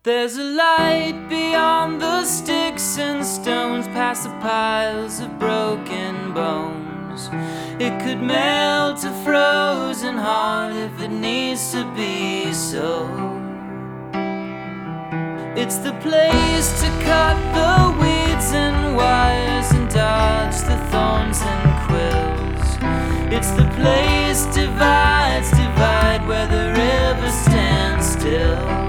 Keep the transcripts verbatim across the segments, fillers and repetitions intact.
There's a light beyond the sticks and stones, past the piles of broken bones. It could melt a frozen heart if it needs to be so. It's the place to cut the weeds and wires and dodge the thorns and quills. It's the place divides divide where the river stands still.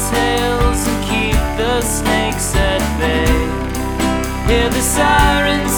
Snakes at bay, hear the sirens